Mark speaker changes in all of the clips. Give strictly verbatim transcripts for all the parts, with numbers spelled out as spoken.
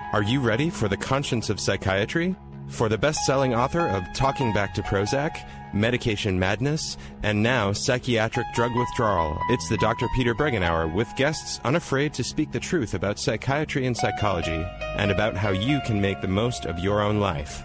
Speaker 1: Are you ready for the conscience of psychiatry? For the best-selling author of Talking Back to Prozac, Medication Madness, and now Psychiatric Drug Withdrawal, it's the Doctor Peter Breggin Hour with guests unafraid to speak the truth about psychiatry and psychology, and about how you can make the most of your own life.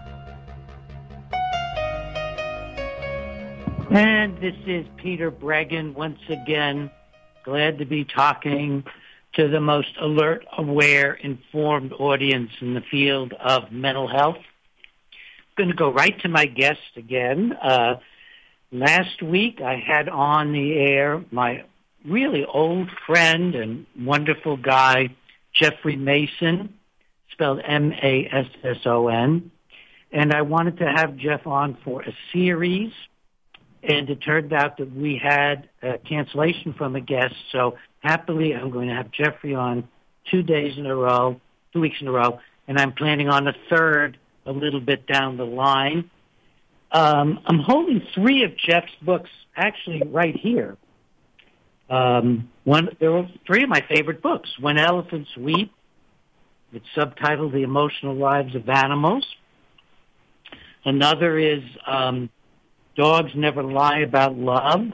Speaker 2: And this is Peter Breggin once again, glad to be talking to the most alert, aware, informed audience in the field of mental health. I'm going to go right to my guest again. Uh, last week I had on the air my really old friend and wonderful guy, Jeffrey Mason, spelled M A S S O N. And I wanted to have Jeff on for a series. And it turned out that we had a cancellation from a guest. So happily, I'm going to have Jeffrey on two days in a row, two weeks in a row. And I'm planning on a third a little bit down the line. Um, I'm holding three of Jeff's books actually right here. Um, one, there were three of my favorite books. When Elephants Weep, it's subtitled The Emotional Lives of Animals. Another is um, Dogs Never Lie About Love.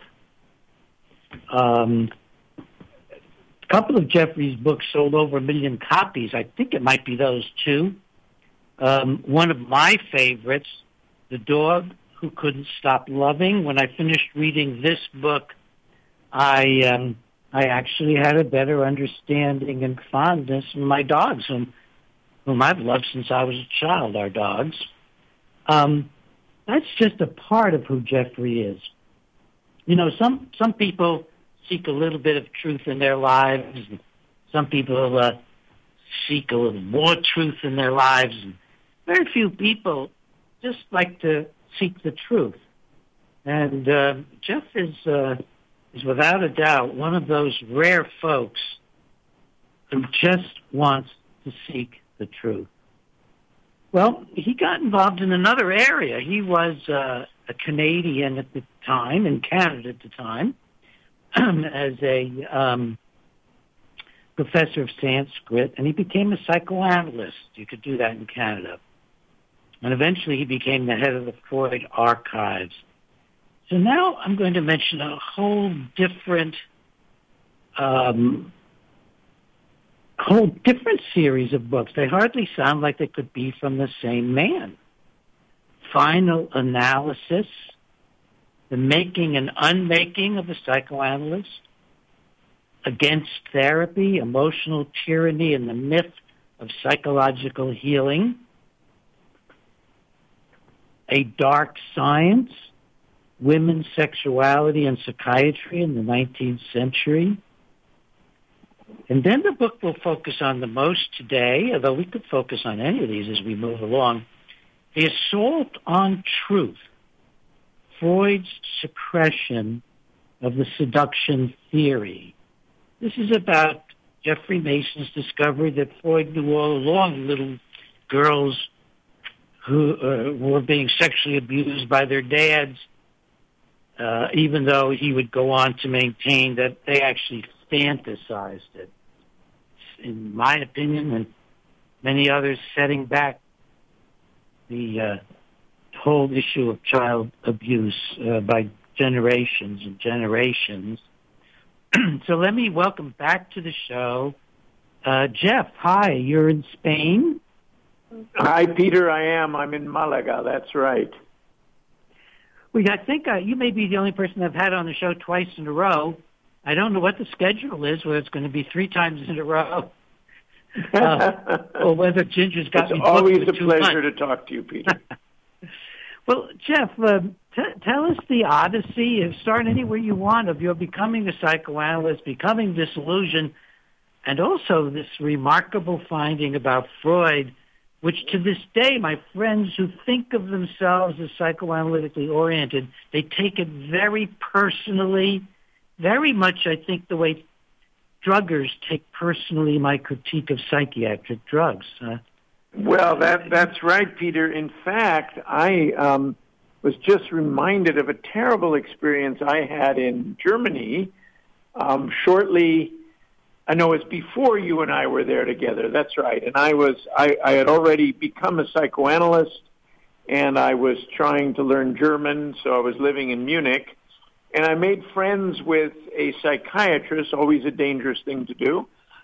Speaker 2: Um, a couple of Jeffrey's books sold over a million copies. I think it might be those two. Um, one of my favorites, The Dog Who Couldn't Stop Loving. When I finished reading this book, I um, I actually had a better understanding and fondness for my dogs, whom, whom I've loved since I was a child, our dogs. Um, that's just a part of who Jeffrey is. You know, some, some people seek a little bit of truth in their lives. Some people uh, seek a little more truth in their lives. And very few people just like to seek the truth. And uh, Jeff is, uh, is without a doubt one of those rare folks who just wants to seek the truth. Well, he got involved in another area. He was uh, a Canadian at the time, in Canada at the time, as a um, professor of Sanskrit, and he became a psychoanalyst. You could do that in Canada. And eventually he became the head of the Freud Archives. So now I'm going to mention a whole different, um, whole different series of books. They hardly sound like they could be from the same man. Final Analysis, The Making and Unmaking of the Psychoanalyst, Against Therapy, Emotional Tyranny and the Myth of Psychological Healing, A Dark Science, Women's Sexuality and Psychiatry in the nineteenth Century. And then the book will focus on the most today, although we could focus on any of these as we move along, The Assault on Truth, Freud's Suppression of the Seduction Theory. This is about Jeffrey Mason's discovery that Freud knew all along little girls who uh, were being sexually abused by their dads, uh, even though he would go on to maintain that they actually fantasized it. In my opinion, and many others, setting back the uh, whole issue of child abuse uh, by generations and generations. So let me welcome back to the show, uh, Jeff. Hi, you're in Spain?
Speaker 3: Hi, Peter. I am. I'm in Malaga. That's right.
Speaker 2: Well, I think uh, you may be the only person I've had on the show twice in a row. I don't know what the schedule is, whether it's going to be three times in a row, uh, or whether Ginger's got
Speaker 3: it's
Speaker 2: me.
Speaker 3: It's always a pleasure
Speaker 2: months.
Speaker 3: to talk to you, Peter.
Speaker 2: Well, Jeff, uh, t- tell us the odyssey. Start anywhere you want of your becoming a psychoanalyst, becoming disillusioned, and also this remarkable finding about Freud, which to this day, my friends who think of themselves as psychoanalytically oriented, they take it very personally, very much, I think, the way druggers take personally my critique of psychiatric drugs. Uh,
Speaker 3: well, that that's right, Peter. In fact, I um, was just reminded of a terrible experience I had in Germany um, shortly I know it's before you and I were there together. That's right. And I was, I, I had already become a psychoanalyst, and I was trying to learn German, so I was living in Munich. And I made friends with a psychiatrist, always a dangerous thing to do.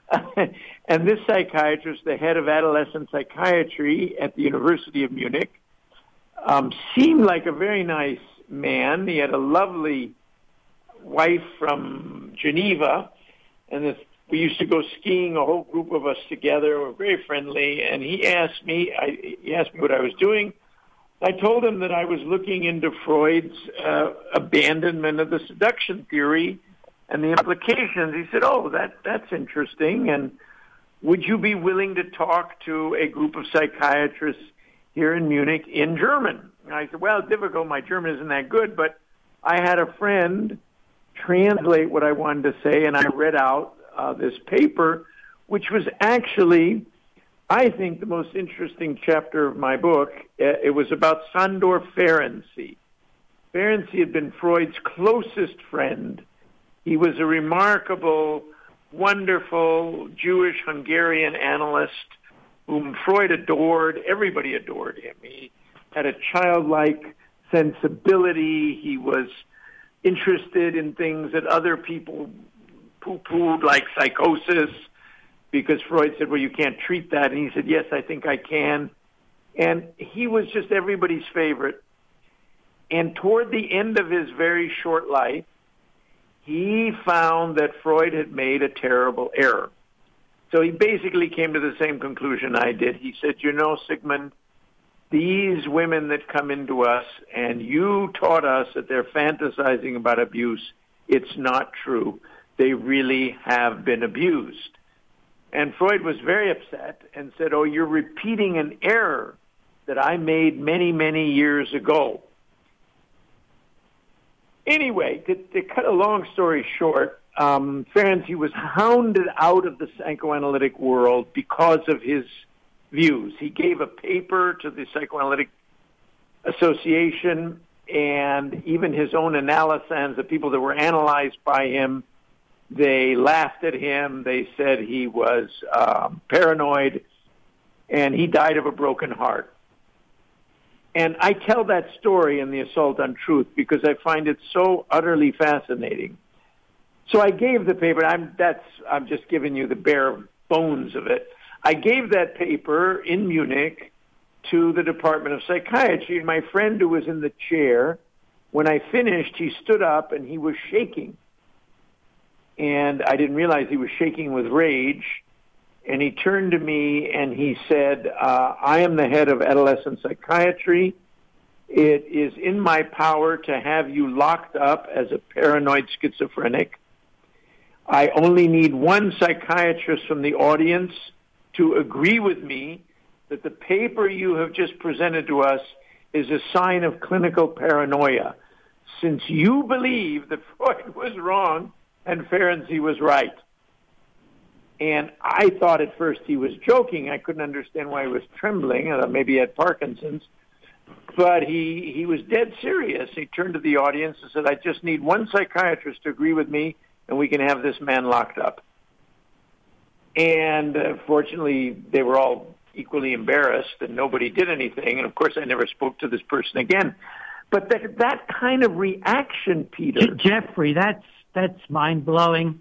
Speaker 3: And this psychiatrist, the head of adolescent psychiatry at the University of Munich, um, seemed like a very nice man. He had a lovely wife from Geneva, and this, we used to go skiing, a whole group of us together. We were very friendly, and he asked me, I, he asked me what I was doing. I told him that I was looking into Freud's uh, abandonment of the seduction theory and the implications. He said, oh, that that's interesting, and would you be willing to talk to a group of psychiatrists here in Munich in German? And I said, well, it's difficult. My German isn't that good, but I had a friend translate what I wanted to say, and I read out uh, this paper, which was actually, I think, the most interesting chapter of my book. It was about Sándor Ferenczi. Ferenczi had been Freud's closest friend. He was a remarkable, wonderful Jewish-Hungarian analyst whom Freud adored. Everybody adored him. He had a childlike sensibility. He was interested in things that other people poo-pooed, like psychosis, because Freud said, well, you can't treat that. And he said, yes, I think I can. And he was just everybody's favorite. And toward the end of his very short life, he found that Freud had made a terrible error. So he basically came to the same conclusion I did. He said, you know, Sigmund, these women that come into us, and you taught us that they're fantasizing about abuse, it's not true. They really have been abused. And Freud was very upset and said, oh, you're repeating an error that I made many, many years ago. Anyway, to, to cut a long story short, um, Ferenczi was hounded out of the psychoanalytic world because of his views. He gave a paper to the Psychoanalytic Association, and even his own analysans, the people that were analyzed by him, they laughed at him. They said he was um, paranoid, and he died of a broken heart. And I tell that story in The Assault on Truth because I find it so utterly fascinating. So I gave the paper. I'm that's I'm just giving you the bare bones of it. I gave that paper in Munich to the Department of Psychiatry, and my friend who was in the chair, when I finished, he stood up and he was shaking. And I didn't realize he was shaking with rage. And he turned to me and he said, uh, I am the head of adolescent psychiatry. It is in my power to have you locked up as a paranoid schizophrenic. I only need one psychiatrist from the audience to agree with me that the paper you have just presented to us is a sign of clinical paranoia. Since you believe that Freud was wrong and Ferenczi was right. And I thought at first he was joking. I couldn't understand why he was trembling. I thought maybe he had Parkinson's. But he, he was dead serious. He turned to the audience and said, I just need one psychiatrist to agree with me, and we can have this man locked up. And uh, fortunately, they were all equally embarrassed, and nobody did anything. And, of course, I never spoke to this person again. But that, that kind of reaction, Peter...
Speaker 2: Jeffrey, that's, that's mind-blowing.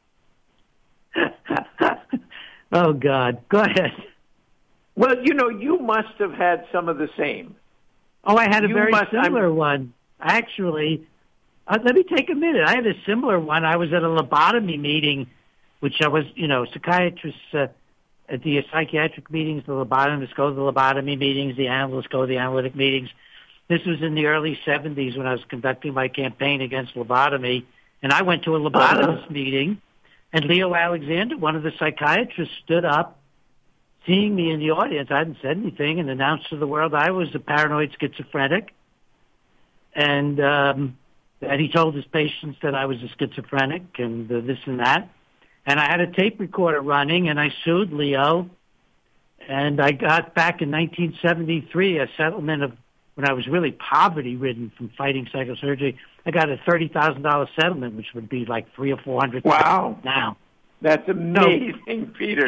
Speaker 2: Oh, God. Go ahead.
Speaker 3: Well, you know, you must have had some of the same.
Speaker 2: Oh, I had a
Speaker 3: You
Speaker 2: very
Speaker 3: must-
Speaker 2: similar
Speaker 3: I'm-
Speaker 2: one. Actually, uh, let me take a minute. I had a similar one. I was at a lobotomy meeting, which I was, you know, psychiatrists uh, at the psychiatric meetings, the lobotomists go to the lobotomy meetings, the analysts go to the analytic meetings. This was in the early seventies when I was conducting my campaign against lobotomy, and I went to a lobotomist meeting. And Leo Alexander, one of the psychiatrists, stood up, seeing me in the audience. I hadn't said anything, and announced to the world I was a paranoid schizophrenic. And um, and he told his patients that I was a schizophrenic and uh, this and that. And I had a tape recorder running, and I sued Leo. And I got back in nineteen seventy-three a settlement of, when I was really poverty-ridden from fighting psychosurgery, I got a thirty thousand dollars settlement, which would be like three or four hundred
Speaker 3: Wow.
Speaker 2: now.
Speaker 3: That's amazing, no. Peter.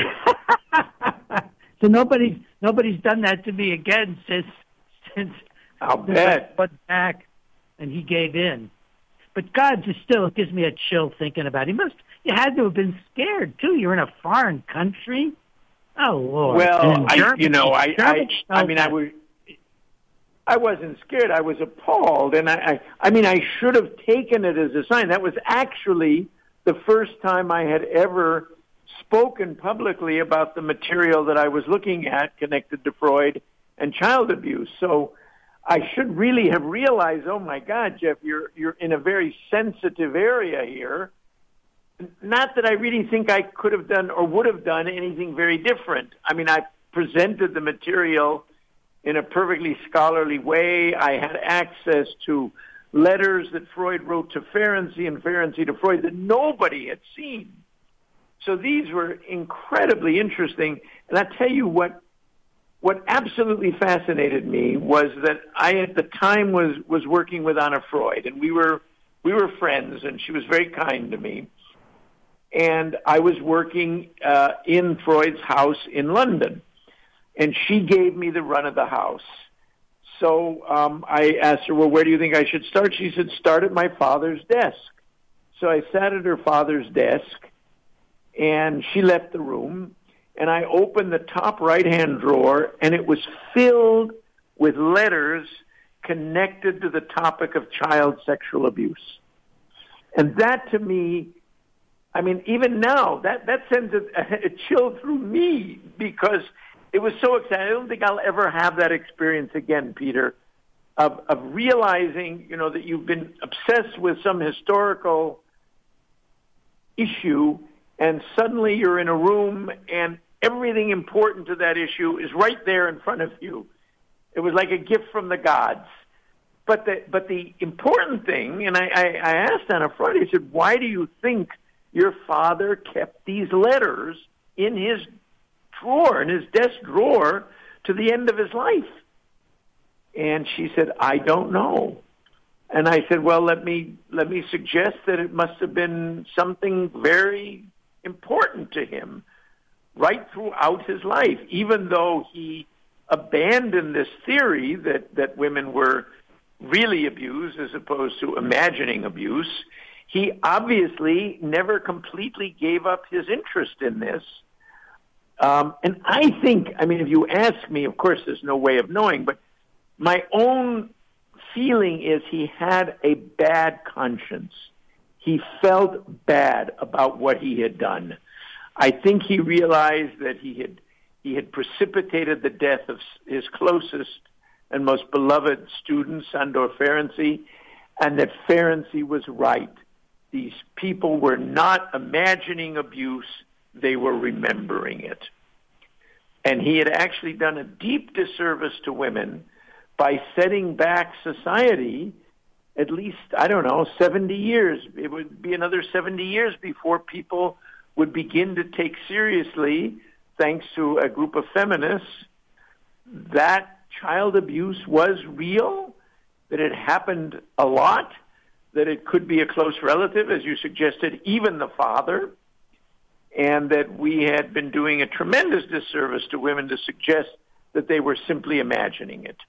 Speaker 2: So nobody's nobody's done that to me again since since
Speaker 3: I'll bet.
Speaker 2: I went back and he gave in. But God just still gives me a chill thinking about it. He must you had to have been scared too. You're in a foreign country. Oh Lord.
Speaker 3: Well, I,
Speaker 2: Germany,
Speaker 3: you know, I I, I mean
Speaker 2: that.
Speaker 3: I was I wasn't scared. I was appalled, and I, I I mean I should have taken it as a sign. That was actually the first time I had ever spoken publicly about the material that I was looking at connected to Freud and child abuse. So I should really have realized, oh my God, Jeff, you're you're in a very sensitive area here. Not that I really think I could have done or would have done anything very different. I mean, I presented the material in a perfectly scholarly way. I had access to letters that Freud wrote to Ferenczi and Ferenczi to Freud that nobody had seen. So these were incredibly interesting. And I tell you what, what absolutely fascinated me was that I at the time was, was working with Anna Freud, and we were, we were friends, and she was very kind to me. And I was working uh, in Freud's house in London, and she gave me the run of the house. So um, I asked her, well, where do you think I should start? She said, start at my father's desk. So I sat at her father's desk, and she left the room, and I opened the top right-hand drawer, and it was filled with letters connected to the topic of child sexual abuse. And that, to me, I mean, even now, that, that sends a, a chill through me, because it was so exciting. I don't think I'll ever have that experience again, Peter, of, of realizing, you know, that you've been obsessed with some historical issue, and suddenly you're in a room and everything important to that issue is right there in front of you. It was like a gift from the gods. But the, but the important thing, and I, I, I asked Anna Freud, I said, why do you think your father kept these letters in his drawer, in his desk drawer, to the end of his life? And she said, I don't know. And I said, well, let me let me suggest that it must have been something very important to him right throughout his life, even though he abandoned this theory that, that women were really abused as opposed to imagining abuse. He obviously never completely gave up his interest in this. Um, and I think, I mean, if you ask me, of course, there's no way of knowing, but my own feeling is he had a bad conscience. He felt bad about what he had done. I think he realized that he had he had precipitated the death of his closest and most beloved student, Sandor Ferenczi, and that Ferenczi was right. These people were not imagining abuse, they were remembering it. And he had actually done a deep disservice to women by setting back society at least, I don't know, seventy years. It would be another seventy years before people would begin to take seriously, thanks to a group of feminists, that child abuse was real, that it happened a lot, that it could be a close relative, as you suggested, even the father, and that we had been doing a tremendous disservice to women to suggest that they were simply imagining it.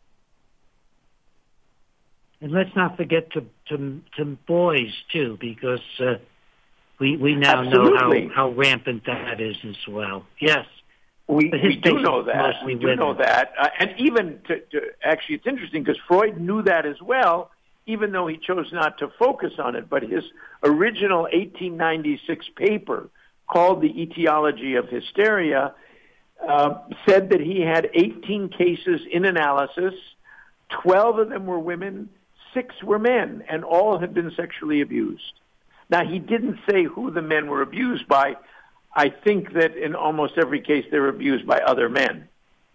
Speaker 2: And let's not forget to to, to boys, too, because uh, we, we now
Speaker 3: Absolutely.
Speaker 2: know how, how rampant that is as well. Yes.
Speaker 3: We, we do know that.
Speaker 2: Mostly
Speaker 3: We do
Speaker 2: women.
Speaker 3: know that. Uh, and even to, to actually, it's interesting because Freud knew that as well, even though he chose not to focus on it. But his original eighteen ninety-six paper called The Etiology of Hysteria uh, said that he had eighteen cases in analysis. twelve of them were women, six were men, and all had been sexually abused. Now, he didn't say who the men were abused by. I think that in almost every case they were abused by other men.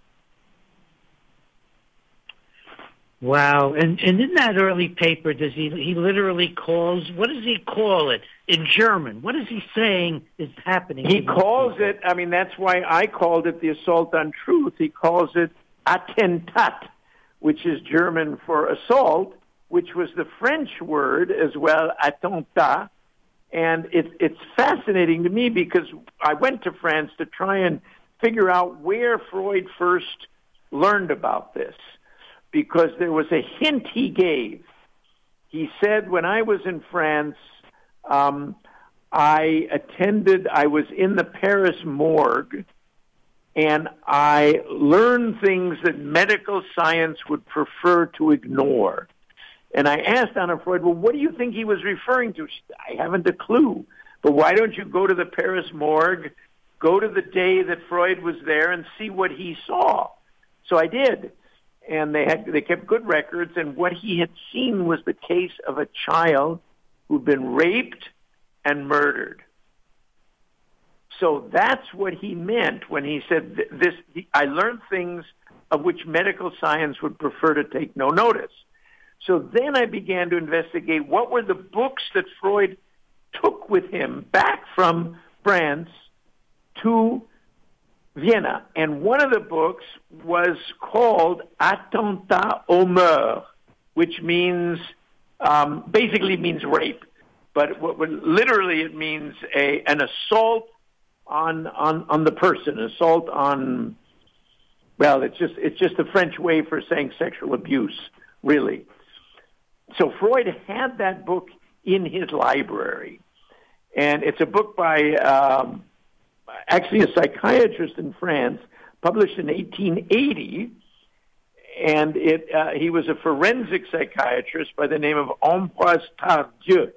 Speaker 2: Wow. And, and in that early paper, does he, he literally calls, what does he call it in German? What is he saying is happening?
Speaker 3: He calls it, I mean, that's why I called it the assault on truth. He calls it Attentat, which is German for assault, which was the French word as well, attentat, And it, it's fascinating to me because I went to France to try and figure out where Freud first learned about this, because there was a hint he gave. He said, when I was in France, um, I attended, I was in the Paris morgue, and I learned things that medical science would prefer to ignore. And I asked Anna Freud, well, what do you think he was referring to? She said, I haven't a clue. But why don't you go to the Paris morgue, go to the day that Freud was there, and see what he saw? So I did. And they had they kept good records, and what he had seen was the case of a child who'd been raped and murdered. So that's what he meant when he said this. I learned things of which medical science would prefer to take no notice. So then I began to investigate what were the books that Freud took with him back from France to Vienna. And one of the books was called Attentat aux Mœurs, which means, um, basically means rape. But what, what, literally it means a, an assault on, on, on the person, assault on, well, it's just, it's just the French way for saying sexual abuse, really. So Freud had that book in his library, and it's a book by um, actually a psychiatrist in France, published in eighteen eighty, and it uh, he was a forensic psychiatrist by the name of Ambroise Tardieu,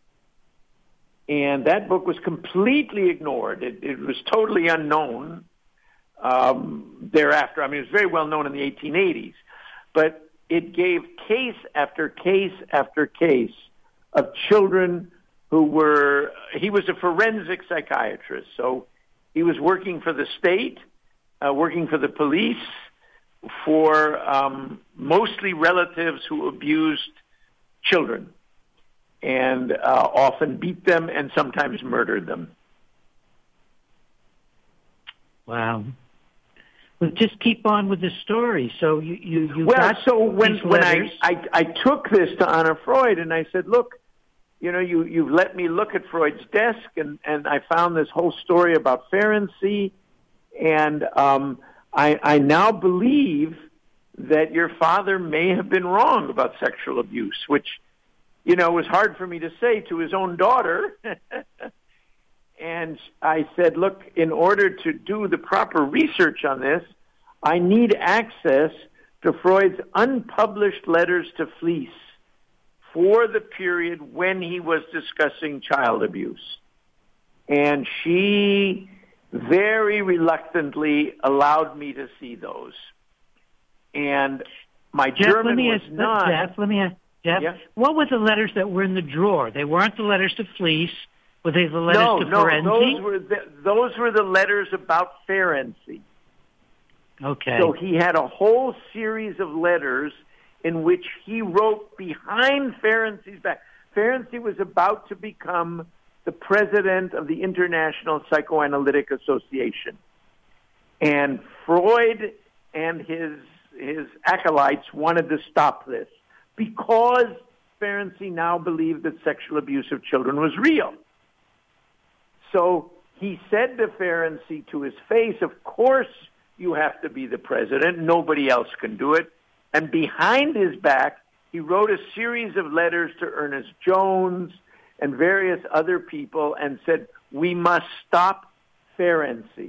Speaker 3: and that book was completely ignored. It, it was totally unknown um, thereafter. I mean, it was very well known in the eighteen eighties, but it gave case after case after case of children who were, he was a forensic psychiatrist, so he was working for the state, uh, working for the police, for um, mostly relatives who abused children and uh, often beat them and sometimes murdered them.
Speaker 2: Wow. Well, just keep on with the story. So you, you, you
Speaker 3: well,
Speaker 2: got
Speaker 3: so when
Speaker 2: these
Speaker 3: when I,
Speaker 2: letters.
Speaker 3: I I took this to Anna Freud and I said, look, you know, you you've let me look at Freud's desk, and and I found this whole story about Ferenczi, and um, I I now believe that your father may have been wrong about sexual abuse, which, you know, was hard for me to say to his own daughter. And I said, look, in order to do the proper research on this, I need access to Freud's unpublished letters to Fliess for the period when he was discussing child abuse. And she very reluctantly allowed me to see those. And my
Speaker 2: Jeff,
Speaker 3: German
Speaker 2: let me
Speaker 3: was
Speaker 2: ask,
Speaker 3: not...
Speaker 2: Jeff, let me ask, Jeff,
Speaker 3: yeah?
Speaker 2: what were the letters that were in the drawer? They weren't the letters to Fliess. Were they the letters
Speaker 3: no,
Speaker 2: to
Speaker 3: no,
Speaker 2: Ferenczi?
Speaker 3: those were the, those were the letters about Ferenczi.
Speaker 2: Okay.
Speaker 3: So he had a whole series of letters in which he wrote behind Ferenczi's back. Ferenczi was about to become the president of the International Psychoanalytic Association. And Freud and his his acolytes wanted to stop this because Ferenczi now believed that sexual abuse of children was real. So he said to Ferenczi to his face, of course you have to be the president. Nobody else can do it. And behind his back, he wrote a series of letters to Ernest Jones and various other people and said, we must stop Ferenczi.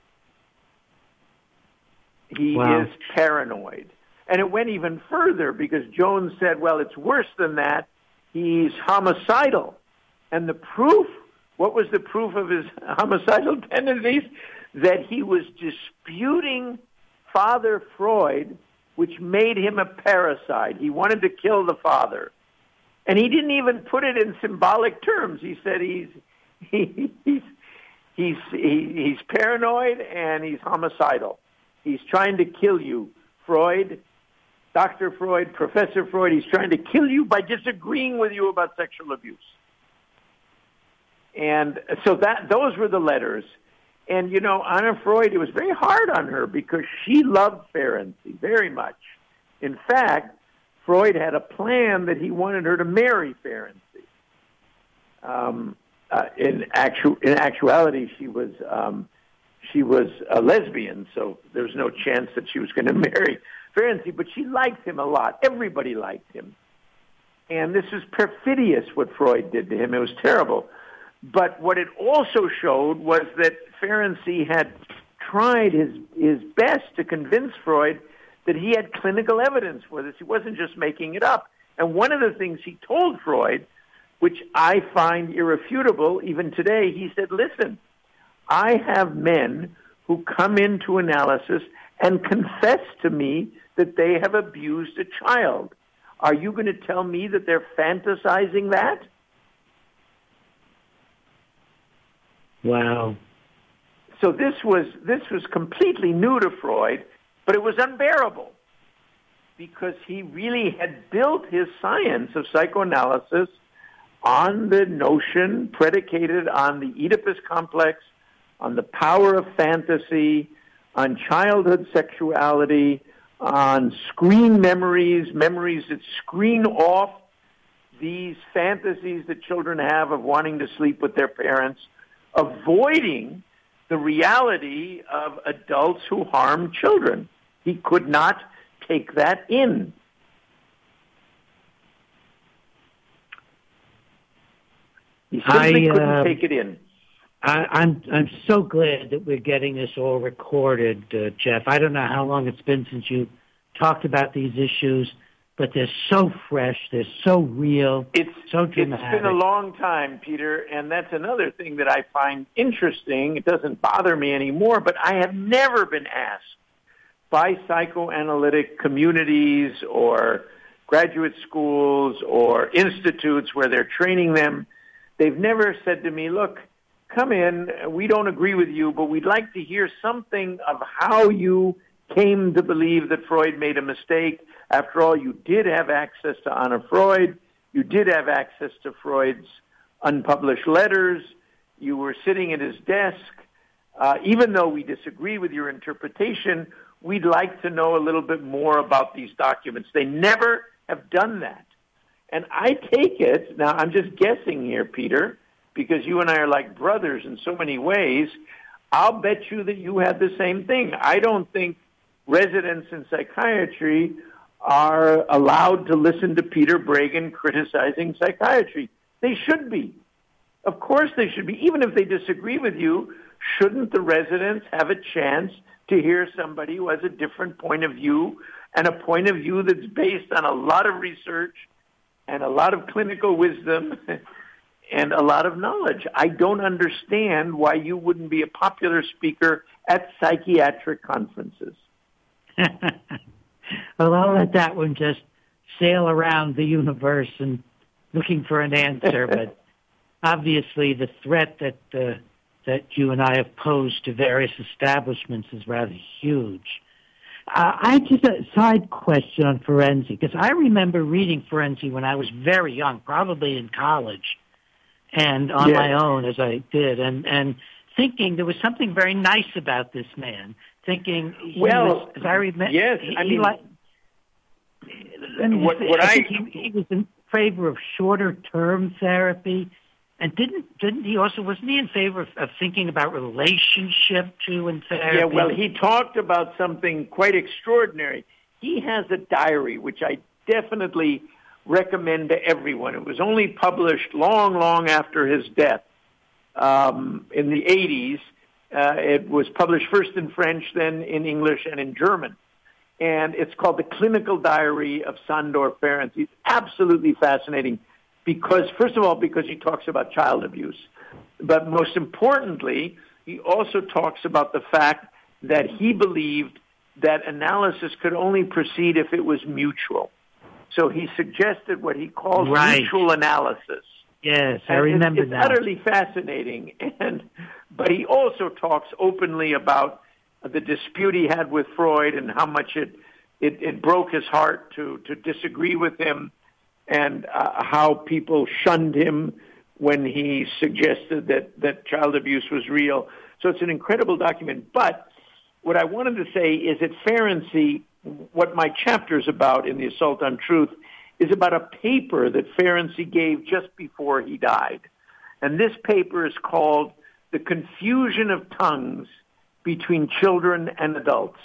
Speaker 3: He
Speaker 2: Wow.
Speaker 3: is paranoid. And it went even further because Jones said, well, it's worse than that. He's homicidal. And the proof, what was the proof of his homicidal tendencies? That he was disputing Father Freud, which made him a parasite. He wanted to kill the father. And he didn't even put it in symbolic terms. He said he's he, he's he's he, he's paranoid and he's homicidal. He's trying to kill you, Freud, Doctor Freud, Professor Freud. He's trying to kill you by disagreeing with you about sexual abuse. And so that those were the letters. And, you know, Anna Freud, it was very hard on her because she loved Ferenczi very much. In fact, Freud had a plan that he wanted her to marry Ferenczi. Um, uh, in actual in actuality, she was um, she was a lesbian, so there was no chance that she was going to marry Ferenczi. But she liked him a lot. Everybody liked him, and this was perfidious what Freud did to him. It was terrible. But what it also showed was that Ferenczi had tried his his best to convince Freud that he had clinical evidence for this. He wasn't just making it up. And one of the things he told Freud, which I find irrefutable even today, he said, listen, I have men who come into analysis and confess to me that they have abused a child. Are you going to tell me that they're fantasizing that?
Speaker 2: Wow.
Speaker 3: So this was this was completely new to Freud, but it was unbearable because he really had built his science of psychoanalysis on the notion predicated on the Oedipus complex, on the power of fantasy, on childhood sexuality, on screen memories, memories that screen off these fantasies that children have of wanting to sleep with their parents, avoiding the reality of adults who harm children. He could not take that in. He simply
Speaker 2: I, uh,
Speaker 3: couldn't take it in.
Speaker 2: I, I'm I'm so glad that we're getting this all recorded, uh, Jeff. I don't know how long it's been since you talked about these issues, but they're so fresh, they're so real,
Speaker 3: it's,
Speaker 2: so dramatic.
Speaker 3: It's been a long time, Peter, and that's another thing that I find interesting. It doesn't bother me anymore, but I have never been asked by psychoanalytic communities or graduate schools or institutes where they're training them. They've never said to me, look, come in, we don't agree with you, but we'd like to hear something of how you came to believe that Freud made a mistake. After all, you did have access to Anna Freud. You did have access to Freud's unpublished letters. You were sitting at his desk. Uh, even though we disagree with your interpretation, we'd like to know a little bit more about these documents. They never have done that. And I take it, now I'm just guessing here, Peter, because you and I are like brothers in so many ways, I'll bet you that you had the same thing. I don't think residents in psychiatry are allowed to listen to Peter Breggin criticizing psychiatry. They should be. Of course they should be. Even if they disagree with you, shouldn't the residents have a chance to hear somebody who has a different point of view and a point of view that's based on a lot of research and a lot of clinical wisdom and a lot of knowledge? I don't understand why you wouldn't be a popular speaker at psychiatric conferences.
Speaker 2: Well, I'll let that one just sail around the universe and looking for an answer. But obviously the threat that uh, that you and I have posed to various establishments is rather huge. Uh, I just a side question on Ferenczi, because I remember reading Ferenczi when I was very young, probably in college, and on
Speaker 3: yes.
Speaker 2: my own as I did, and, and thinking there was something very nice about this man. Thinking, he
Speaker 3: well,
Speaker 2: was, as I remember,
Speaker 3: yes,
Speaker 2: he,
Speaker 3: I
Speaker 2: he
Speaker 3: mean,
Speaker 2: like,
Speaker 3: what, what
Speaker 2: I,
Speaker 3: I,
Speaker 2: think he, he was in favor of shorter term therapy, and didn't didn't he also wasn't he in favor of, of thinking about relationship too in therapy?
Speaker 3: Yeah, well, he talked about something quite extraordinary. He has a diary which I definitely recommend to everyone. It was only published long, long after his death um, in the eighties. Uh, it was published first in French, then in English and in German. And it's called The Clinical Diary of Sandor Ferenczi. It's absolutely fascinating because, first of all, because he talks about child abuse. But most importantly, he also talks about the fact that he believed that analysis could only proceed if it was mutual. So he suggested what he called
Speaker 2: right.
Speaker 3: mutual analysis.
Speaker 2: Yes, I
Speaker 3: and
Speaker 2: remember
Speaker 3: it's, it's
Speaker 2: that.
Speaker 3: utterly fascinating. And but he also talks openly about the dispute he had with Freud and how much it it, it broke his heart to to disagree with him, and uh, how people shunned him when he suggested that that child abuse was real. So it's an incredible document. But what I wanted to say is that Ferenczi, what my chapter is about in The Assault on Truth, is about a paper that Ferenczi gave just before he died. And this paper is called The Confusion of Tongues Between Children and Adults.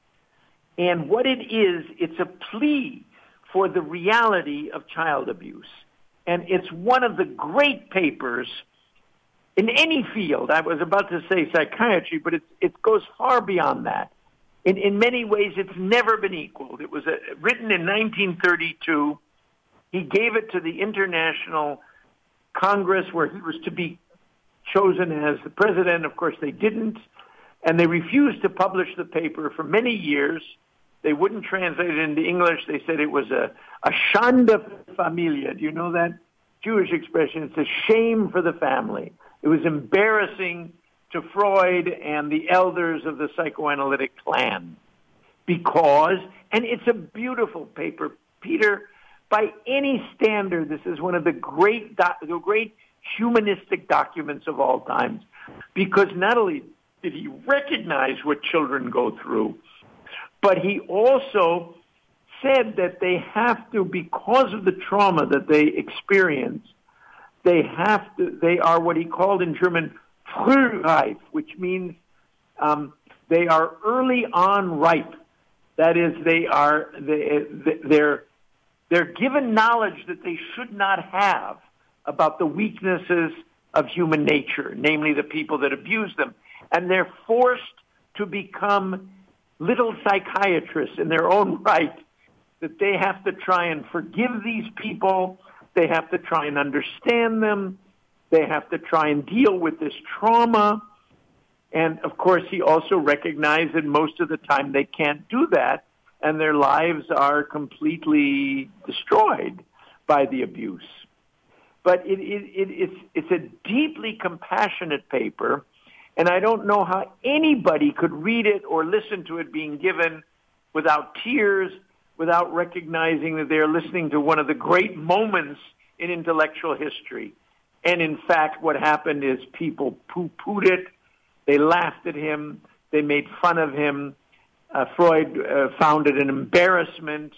Speaker 3: And what it is, it's a plea for the reality of child abuse. And it's one of the great papers in any field. I was about to say psychiatry, but it, it goes far beyond that. In, in many ways, it's never been equaled. It was a, written in nineteen thirty-two. He gave it to the International Congress where he was to be chosen as the president. Of course, they didn't. And they refused to publish the paper for many years. They wouldn't translate it into English. They said it was a, a Schande Familie. Do you know that Jewish expression? It's a shame for the family. It was embarrassing to Freud and the elders of the psychoanalytic clan because, and it's a beautiful paper, Peter, by any standard, this is one of the great, doc, the great humanistic documents of all times, because not only did he recognize what children go through, but he also said that they have to, because of the trauma that they experience, they have to, they are what he called in German frühreif, which means um, they are early on ripe. That is, they are, they, they're, they're given knowledge that they should not have about the weaknesses of human nature, namely the people that abuse them. And they're forced to become little psychiatrists in their own right, that they have to try and forgive these people. They have to try and understand them. They have to try and deal with this trauma. And, of course, he also recognized that most of the time they can't do that, and their lives are completely destroyed by the abuse. But it, it, it, it's, it's a deeply compassionate paper, and I don't know how anybody could read it or listen to it being given without tears, without recognizing that they're listening to one of the great moments in intellectual history. And in fact, what happened is people poo-pooed it. They laughed at him. They made fun of him. Uh, Freud uh, found it an embarrassment,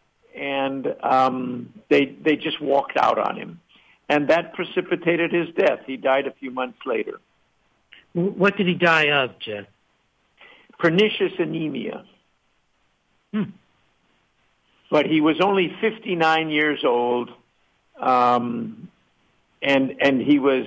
Speaker 3: and um, they they just walked out on him. And that precipitated his death. He died a few months later.
Speaker 2: What did he die of, Jeff?
Speaker 3: Pernicious anemia.
Speaker 2: Hmm.
Speaker 3: But he was only fifty-nine years old, um, and and he was,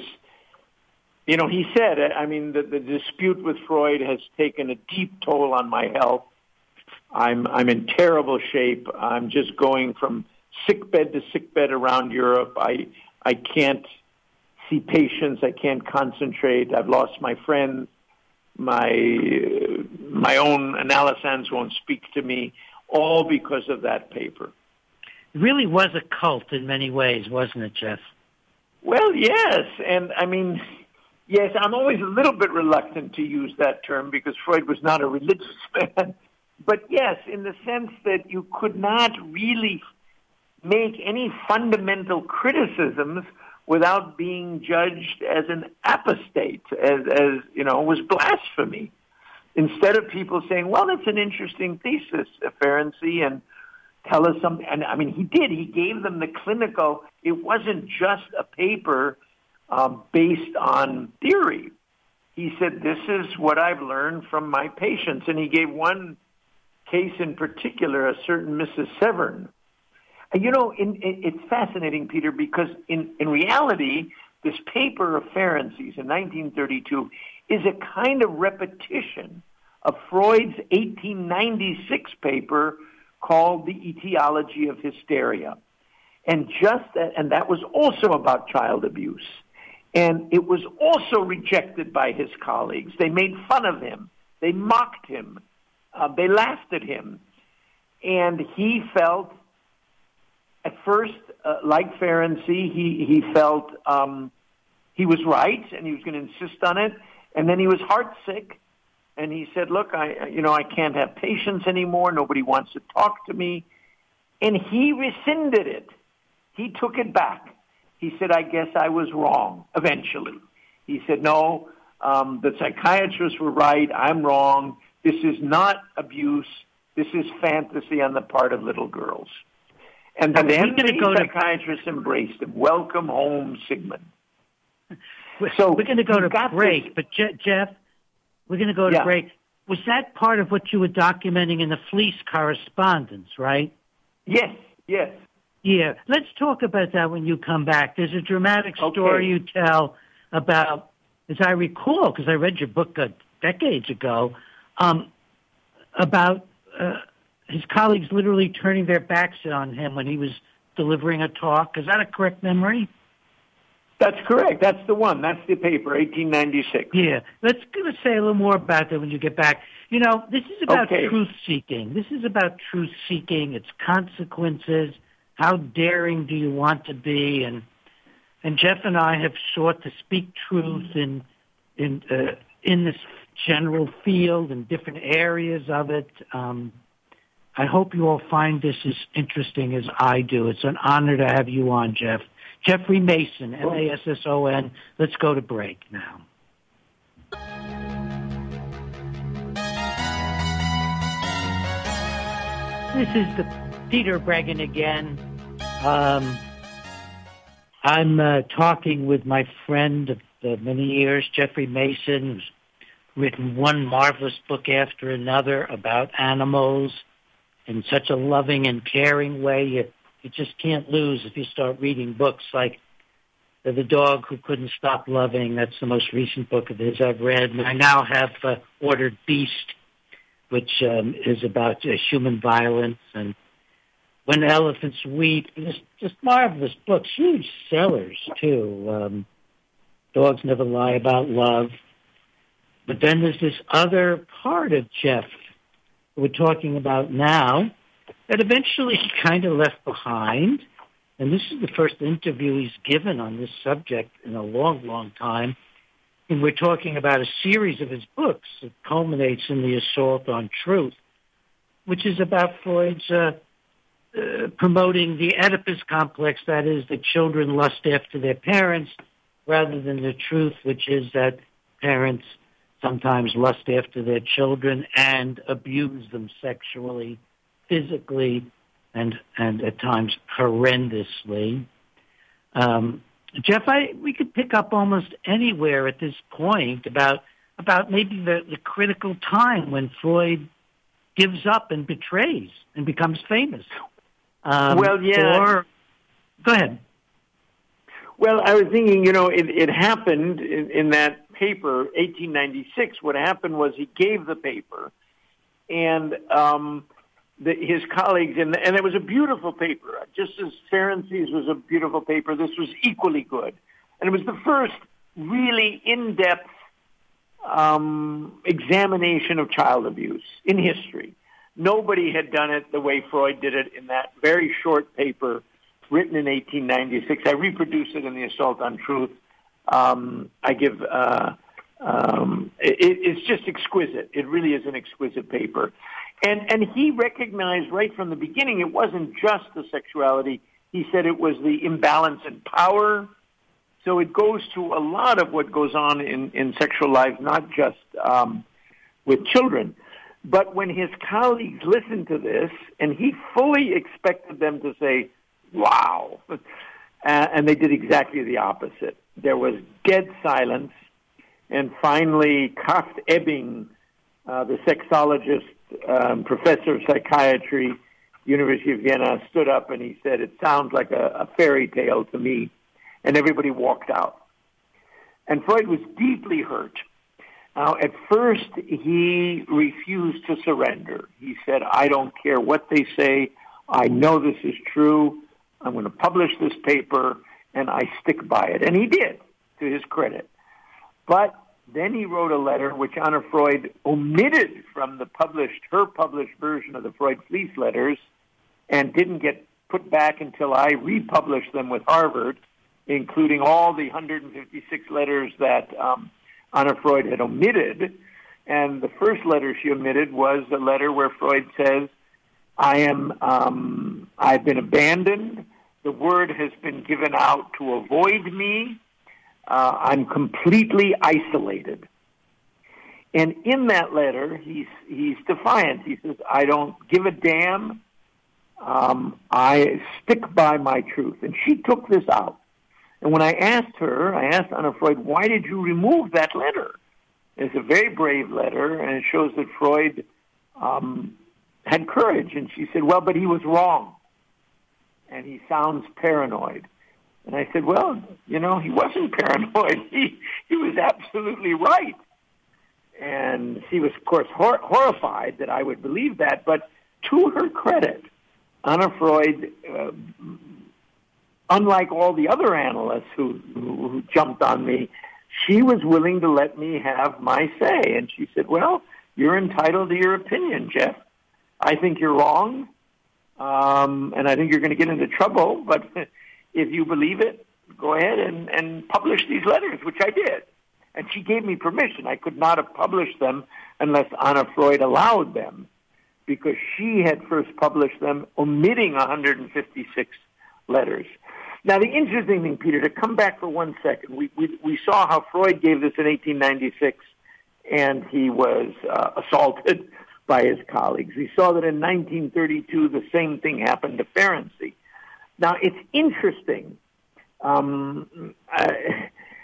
Speaker 3: you know, he said, I mean, the, the dispute with Freud has taken a deep toll on my health. I'm I'm in terrible shape. I'm just going from sickbed to sickbed around Europe. I I can't see patients. I can't concentrate. I've lost my friends. My uh, my own analysans won't speak to me. All because of that paper.
Speaker 2: It really was a cult in many ways, wasn't it, Jeff?
Speaker 3: Well, yes. And, I mean, yes, I'm always a little bit reluctant to use that term because Freud was not a religious man. But, yes, in the sense that you could not really make any fundamental criticisms without being judged as an apostate, as, as you know, was blasphemy. Instead of people saying, well, that's an interesting thesis, Ferenczi, and tell us something. And, I mean, he did. He gave them the clinical. It wasn't just a paper um, based on theory. He said, this is what I've learned from my patients. And he gave one case in particular, a certain Missus Severn. And, you know, in, in, it's fascinating, Peter, because in, in reality, this paper of Ferenczi's in nineteen thirty-two is a kind of repetition of Freud's eighteen ninety-six paper called The Etiology of Hysteria. And just that, and that was also about child abuse. And it was also rejected by his colleagues. They made fun of him. They mocked him. Uh, they laughed at him. And he felt, at first, uh, like Ferenczi, he, he felt um, he was right and he was going to insist on it. And then he was heartsick, and he said, look, I, you know, I can't have patients anymore. Nobody wants to talk to me. And he rescinded it. He took it back. He said, I guess I was wrong, eventually. He said, no, um, the psychiatrists were right. I'm wrong. This is not abuse. This is fantasy on the part of little girls. And then the
Speaker 2: go
Speaker 3: psychiatrists to... embraced him. Welcome home, Sigmund. So
Speaker 2: we're going to go to break,
Speaker 3: this.
Speaker 2: but Je- Jeff, we're going to go to
Speaker 3: yeah.
Speaker 2: break. Was that part of what you were documenting in the Fleece correspondence, right?
Speaker 3: Yes, yes.
Speaker 2: Yeah. Let's talk about that when you come back. There's a dramatic story
Speaker 3: Okay.
Speaker 2: you tell about, as I recall, because I read your book uh, decades ago, um, about uh, his colleagues literally turning their backs on him when he was delivering a talk. Is that a correct memory?
Speaker 3: That's correct. That's the one. That's the paper, eighteen ninety-six.
Speaker 2: Yeah. Let's, let's say a little more about that when you get back. You know, this is about
Speaker 3: Okay.
Speaker 2: truth-seeking. This is about truth-seeking, its consequences. How daring do you want to be? And and Jeff and I have sought to speak truth in in uh, in this general field and different areas of it. Um, I hope you all find this as interesting as I do. It's an honor to have you on, Jeff. Jeffrey Masson, M A S S O N. Let's go to break now. This is the Peter Breggin again. Um, I'm uh, talking with my friend of uh, many years, Jeffrey Masson, who's written one marvelous book after another about animals in such a loving and caring way. You, you just can't lose if you start reading books like The Dog Who Couldn't Stop Loving. That's the most recent book of his I've read. And I now have uh, ordered Beast, which um, is about uh, human violence, and When Elephants Weep. Just, just marvelous books, huge sellers, too. Um, Dogs Never Lie About Love. But then there's this other part of Jeff we're talking about now that eventually he kind of left behind. And this is the first interview he's given on this subject in a long, long time. And we're talking about a series of his books that culminates in The Assault on Truth, which is about Freud's uh, uh, promoting the Oedipus complex, that is, that children lust after their parents, rather than the truth, which is that parents sometimes lust after their children and abuse them sexually, physically, and and at times horrendously. Um, Jeff, I, we could pick up almost anywhere at this point about about maybe the, the critical time when Freud gives up and betrays and becomes famous. Um,
Speaker 3: well, yeah.
Speaker 2: Or, go ahead.
Speaker 3: Well, I was thinking, you know, it, it happened in, in that paper, eighteen ninety-six. What happened was he gave the paper, and um, the, his colleagues, and, and it was a beautiful paper. Just as Ferenczi's was a beautiful paper, this was equally good. And it was the first really in-depth um, examination of child abuse in history. Nobody had done it the way Freud did it in that very short paper written in eighteen ninety-six. I reproduce it in The Assault on Truth. Um, I give, uh, um, it, it's just exquisite. It really is an exquisite paper. And, and he recognized right from the beginning it wasn't just the sexuality. He said it was the imbalance in power. So it goes to a lot of what goes on in, in sexual life, not just um, with children. But when his colleagues listened to this, and he fully expected them to say, wow. Uh, and they did exactly the opposite. There was dead silence. And finally, Kraft Ebing, uh, the sexologist, um, professor of psychiatry, University of Vienna, stood up and he said, it sounds like a, a fairy tale to me. And everybody walked out. And Freud was deeply hurt. Now, at first, he refused to surrender. He said, I don't care what they say. I know this is true. I'm going to publish this paper, and I stick by it. And he did, to his credit. But then he wrote a letter which Anna Freud omitted from the published, her published version of the Freud Fleece letters and didn't get put back until I republished them with Harvard, including all the one hundred fifty-six letters that um, Anna Freud had omitted. And the first letter she omitted was a letter where Freud says, I am, um, I've been abandoned. The word has been given out to avoid me. Uh, I'm completely isolated. And in that letter, he's, he's defiant. He says, I don't give a damn. Um, I stick by my truth. And she took this out. And when I asked her, I asked Anna Freud, why did you remove that letter? It's a very brave letter, and it shows that Freud um, had courage. And she said, well, but he was wrong, and he sounds paranoid. And I said, well, you know, he wasn't paranoid. He, he was absolutely right. And she was, of course, hor- horrified that I would believe that. But to her credit, Anna Freud, uh, unlike all the other analysts who, who, who jumped on me, she was willing to let me have my say. And she said, well, you're entitled to your opinion, Jeff. I think you're wrong, um, and I think you're going to get into trouble. But if you believe it, go ahead and, and publish these letters, which I did. And she gave me permission. I could not have published them unless Anna Freud allowed them, because she had first published them omitting one hundred fifty-six letters. Now, the interesting thing, Peter, to come back for one second, we we, we saw how Freud gave this in eighteen ninety-six, and he was uh, assaulted by his colleagues. We saw that in nineteen thirty-two, the same thing happened to Ferenczi. Now, it's interesting. Um, I,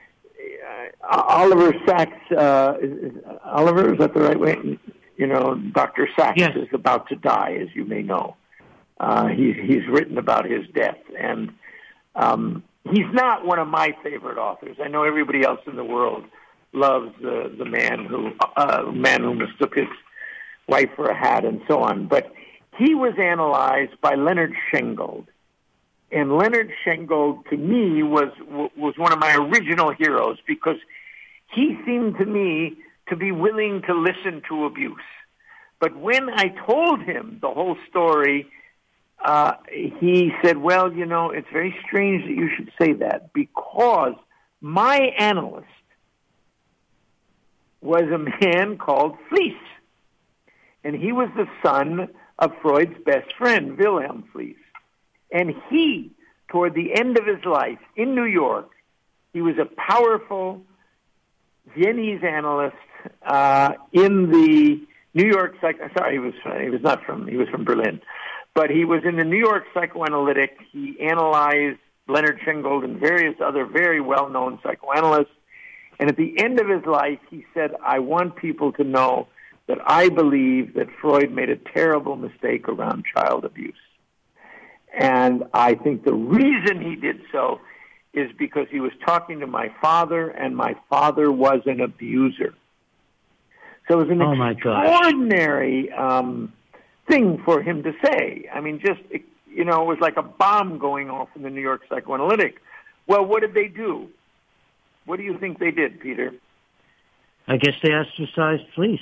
Speaker 3: uh, Oliver Sacks, uh, is, is, Oliver, is that the right way? You know, Doctor Sacks yes. is about to die, as you may know. Uh, he's, he's written about his death, and um, he's not one of my favorite authors. I know everybody else in the world loves the, the man who uh, man who mistook his wife for a hat and so on, but he was analyzed by Leonard Shengold. And Leonard Shengold, to me, was was one of my original heroes, because he seemed to me to be willing to listen to abuse. But when I told him the whole story, uh, he said, well, you know, it's very strange that you should say that, because my analyst was a man called Fliess. And he was the son of Freud's best friend, Wilhelm Fliess. And he, toward the end of his life in New York, he was a powerful Viennese analyst uh, in the New York psych. Sorry, he was he was not from he was from Berlin, but he was in the New York Psychoanalytic. He analyzed Leonard Shengold and various other very well-known psychoanalysts. And at the end of his life, he said, "I want people to know that I believe that Freud made a terrible mistake around child abuse." And I think the reason he did so is because he was talking to my father, and my father was an abuser. So it was an
Speaker 2: oh
Speaker 3: extraordinary um, thing for him to say. I mean, just, you know, it was like a bomb going off in the New York Psychoanalytic. Well, what did they do? What do you think they did, Peter?
Speaker 2: I guess they ostracized Fliess.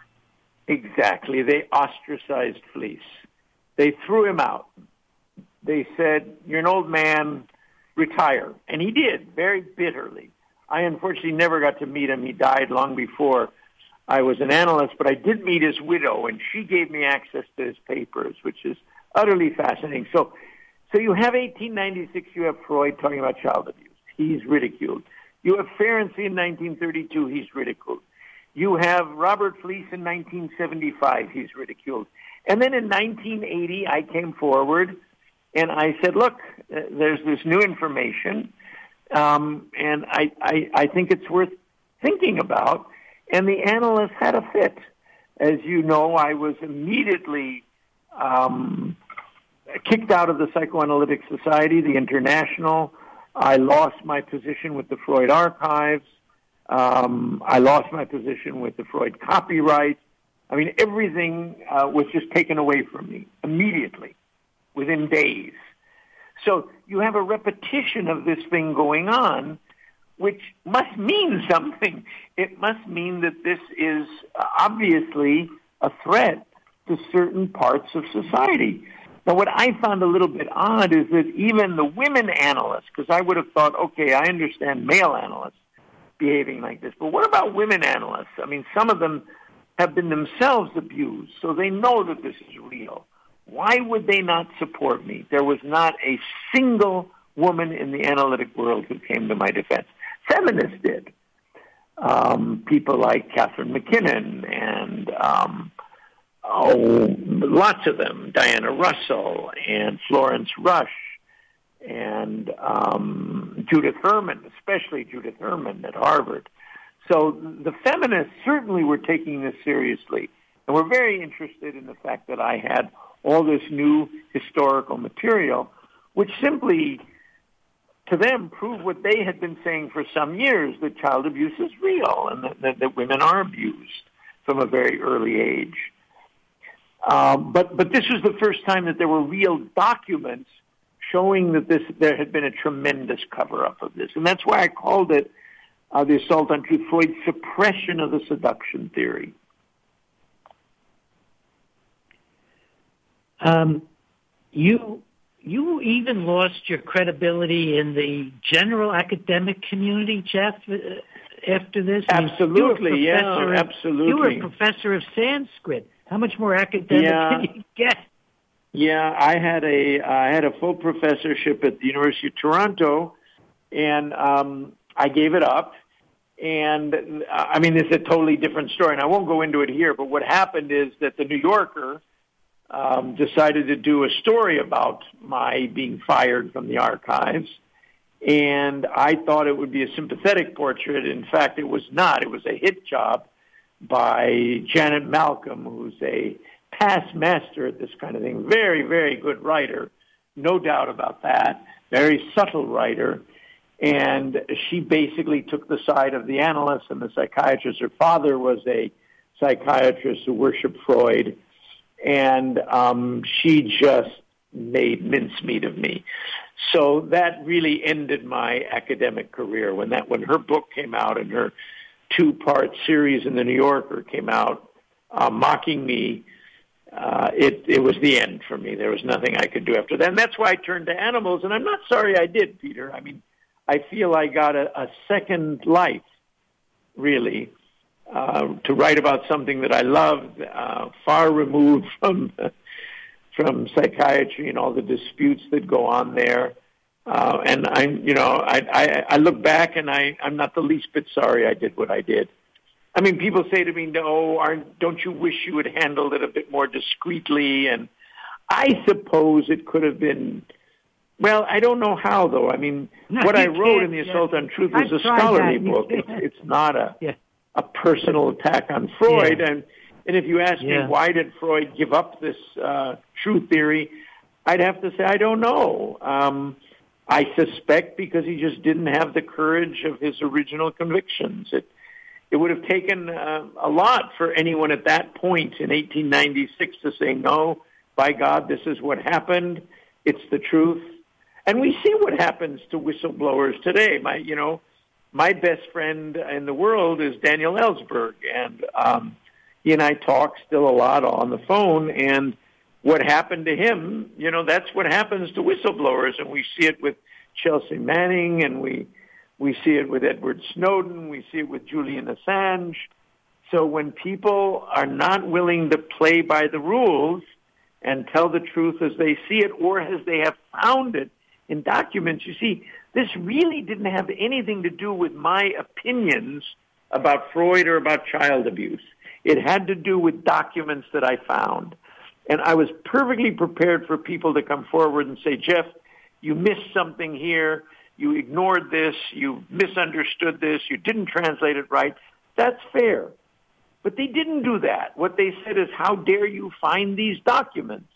Speaker 3: Exactly. They ostracized Fliess. They threw him out. They said, you're an old man, retire. And he did, very bitterly. I unfortunately never got to meet him. He died long before I was an analyst, but I did meet his widow, and she gave me access to his papers, which is utterly fascinating. So so you have eighteen ninety-six, you have Freud talking about child abuse. He's ridiculed. You have Ferenczi in nineteen thirty-two, he's ridiculed. You have Robert Fliess in nineteen seventy-five, he's ridiculed. And then in nineteen eighty, I came forward, and I said, look, uh, there's this new information, um, and I, I, I think it's worth thinking about. And the analysts had a fit. As you know, I was immediately um, kicked out of the Psychoanalytic Society, the International. I lost my position with the Freud Archives. Um, I lost my position with the Freud copyright. I mean, everything uh, was just taken away from me immediately, within days. So you have a repetition of this thing going on, which must mean something. It must mean that this is obviously a threat to certain parts of society. Now, what I found a little bit odd is that even the women analysts, because I would have thought, okay, I understand male analysts behaving like this, but what about women analysts? I mean, some of them have been themselves abused, so they know that this is real. Why would they not support me? There was not a single woman in the analytic world who came to my defense. Feminists did. Um, people like Catherine McKinnon and um, oh, lots of them, Diana Russell and Florence Rush and um, Judith Herman, especially Judith Herman at Harvard. So the feminists certainly were taking this seriously, and were very interested in the fact that I had all this new historical material, which simply, to them, proved what they had been saying for some years, that child abuse is real and that, that, that women are abused from a very early age. Um, but but this was the first time that there were real documents showing that this there had been a tremendous cover-up of this. And that's why I called it uh, the Assault on Truth, Freud's suppression of the seduction theory.
Speaker 2: Um, you you even lost your credibility in the general academic community, Jeff, after this?
Speaker 3: Absolutely,
Speaker 2: I mean,
Speaker 3: yeah,
Speaker 2: of,
Speaker 3: absolutely.
Speaker 2: You were a professor of Sanskrit. How much more academic
Speaker 3: yeah.
Speaker 2: can you get?
Speaker 3: Yeah, I had a I had a full professorship at the University of Toronto, and um, I gave it up. And uh, I mean, it's a totally different story, and I won't go into it here. But what happened is that the New Yorker um, decided to do a story about my being fired from the archives, and I thought it would be a sympathetic portrait. In fact, it was not. It was a hit job by Janet Malcolm, who's a past master at this kind of thing. Very, very good writer, no doubt about that. Very subtle writer. And she basically took the side of the analyst and the psychiatrist. Her father was a psychiatrist who worshipped Freud. And um, she just made mincemeat of me. So that really ended my academic career when that when her book came out and her two-part series in the New Yorker came out uh, mocking me. Uh, it, it was the end for me. There was nothing I could do after that. And that's why I turned to animals, and I'm not sorry I did, Peter. I mean, I feel I got a, a second life, really, uh, to write about something that I loved, uh, far removed from from psychiatry and all the disputes that go on there. Uh, and I, you know, I, I, I look back and I, I'm not the least bit sorry I did what I did. I mean, people say to me, no, aren't, don't you wish you had handled it a bit more discreetly? And I suppose it could have been, well, I don't know how, though. I mean,
Speaker 2: no,
Speaker 3: what I wrote in The
Speaker 2: yeah.
Speaker 3: Assault on Truth was
Speaker 2: I've
Speaker 3: a scholarly
Speaker 2: that.
Speaker 3: book. It's, it's not a,
Speaker 2: yeah.
Speaker 3: a personal attack on Freud.
Speaker 2: Yeah.
Speaker 3: And, and if you ask
Speaker 2: yeah.
Speaker 3: me, why did Freud give up this uh, truth theory, I'd have to say, I don't know. Um, I suspect because he just didn't have the courage of his original convictions. It it would have taken uh, a lot for anyone at that point in eighteen ninety-six to say, no, by God, this is what happened. It's the truth. And we see what happens to whistleblowers today. My, you know, my best friend in the world is Daniel Ellsberg, and um, he and I talk still a lot on the phone, and what happened to him, you know, that's what happens to whistleblowers, and we see it with Chelsea Manning, and we we see it with Edward Snowden, we see it with Julian Assange. So when people are not willing to play by the rules and tell the truth as they see it or as they have found it in documents, you see, this really didn't have anything to do with my opinions about Freud or about child abuse. It had to do with documents that I found. And I was perfectly prepared for people to come forward and say, Jeff, you missed something here. You ignored this. You misunderstood this. You didn't translate it right. That's fair. But they didn't do that. What they said is, how dare you find these documents?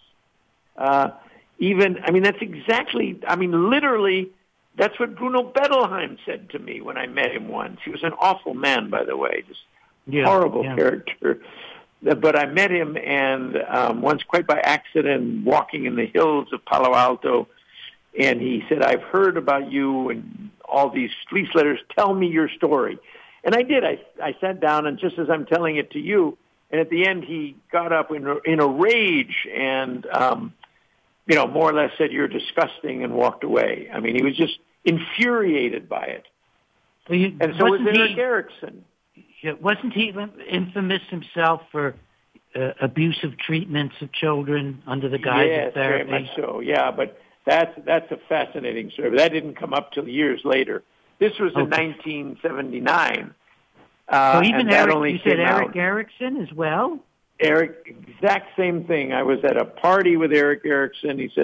Speaker 3: Uh, even, I mean, that's exactly, I mean, literally, that's what Bruno Bettelheim said to me when I met him once. He was an awful man, by the way, just
Speaker 2: yeah,
Speaker 3: horrible
Speaker 2: yeah.
Speaker 3: character. But I met him, and um, once quite by accident, walking in the hills of Palo Alto, and he said, I've heard about you and all these fleece letters. Tell me your story. And I did. I, I sat down, and just as I'm telling it to you, and at the end he got up in a, in a rage and, um, you know, more or less said, you're disgusting, and walked away. I mean, he was just infuriated by it.
Speaker 2: Well, you,
Speaker 3: and so was Eric
Speaker 2: he,
Speaker 3: Erickson.
Speaker 2: Wasn't he infamous himself for uh, abusive treatments of children under the guise
Speaker 3: yes,
Speaker 2: of therapy?
Speaker 3: Very much so, yeah, but that's that's a fascinating story. That didn't come up till years later. This was okay. in nineteen seventy-nine. Uh,
Speaker 2: so even
Speaker 3: and that
Speaker 2: Eric,
Speaker 3: only
Speaker 2: you said Eric
Speaker 3: out.
Speaker 2: Erickson as well?
Speaker 3: Eric, exact same thing. I was at a party with Eric Erickson. He said,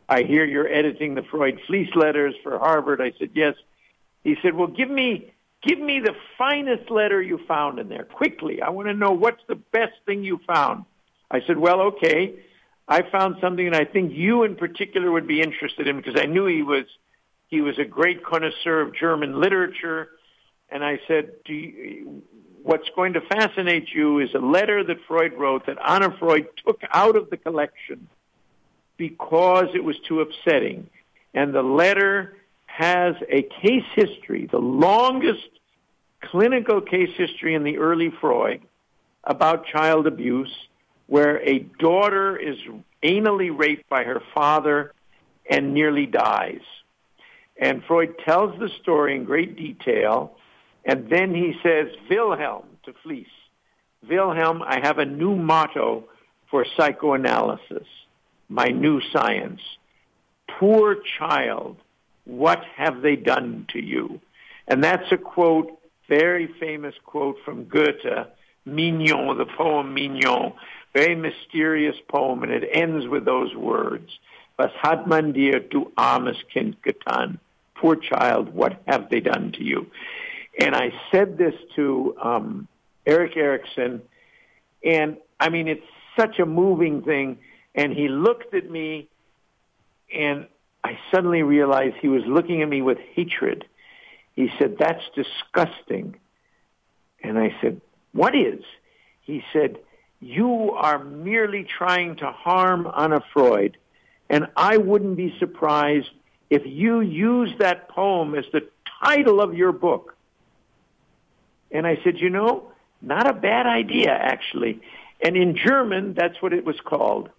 Speaker 3: I hear you're editing the Freud Fleece letters for Harvard. I said, yes. He said, well, give me give me the finest letter you found in there, quickly. I want to know what's the best thing you found. I said, well, okay. I found something that I think you in particular would be interested in, because I knew he was he was a great connoisseur of German literature. And I said, Do you, what's going to fascinate you is a letter that Freud wrote that Anna Freud took out of the collection because it was too upsetting. And the letter has a case history, the longest clinical case history in the early Freud about child abuse, where a daughter is anally raped by her father and nearly dies. And Freud tells the story in great detail, and then he says, Wilhelm, to Fleece, Wilhelm, I have a new motto for psychoanalysis, my new science. Poor child, what have they done to you? And that's a quote, very famous quote from Goethe, Mignon, the poem Mignon, very mysterious poem, and it ends with those words, Was hat man dir, du armes Kind, getan? Poor child, what have they done to you? And I said this to um, Erik Erikson, and I mean, it's such a moving thing, and he looked at me, and I suddenly realized he was looking at me with hatred. He said, that's disgusting. And I said, what is? He said, you are merely trying to harm Anna Freud, and I wouldn't be surprised if you use that poem as the title of your book. And I said, you know, not a bad idea, actually. And in German, that's what it was called.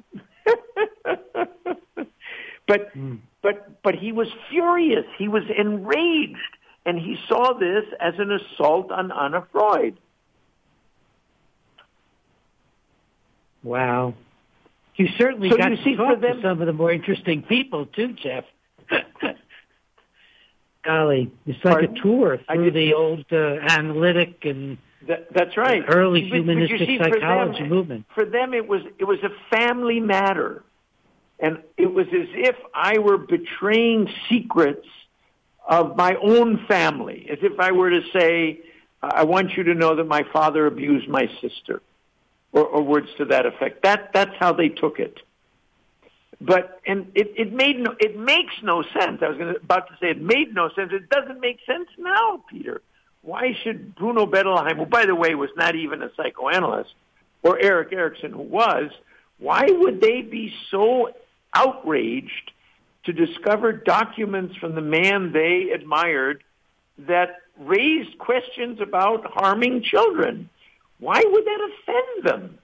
Speaker 3: but, mm. but, but he was furious. He was enraged. And he saw this as an assault on Anna Freud.
Speaker 2: Wow. You certainly
Speaker 3: so
Speaker 2: got
Speaker 3: you
Speaker 2: to
Speaker 3: see,
Speaker 2: talk
Speaker 3: them,
Speaker 2: to some of the more interesting people, too, Jeff. Golly, it's like Pardon? a tour through the old uh, analytic and
Speaker 3: that, that's right.
Speaker 2: early
Speaker 3: but,
Speaker 2: humanistic
Speaker 3: but see,
Speaker 2: psychology
Speaker 3: for them,
Speaker 2: movement.
Speaker 3: For them, it was it was a family matter, and it was as if I were betraying secrets of my own family, as if I were to say, "I want you to know that my father abused my sister," or, or words to that effect. That that's how they took it. But, and it, it made no, it makes no sense. I was gonna, about to say it made no sense. It doesn't make sense now, Peter. Why should Bruno Bettelheim, who, by the way, was not even a psychoanalyst, or Erik Erikson, who was, why would they be so outraged to discover documents from the man they admired that raised questions about harming children? Why would that offend them?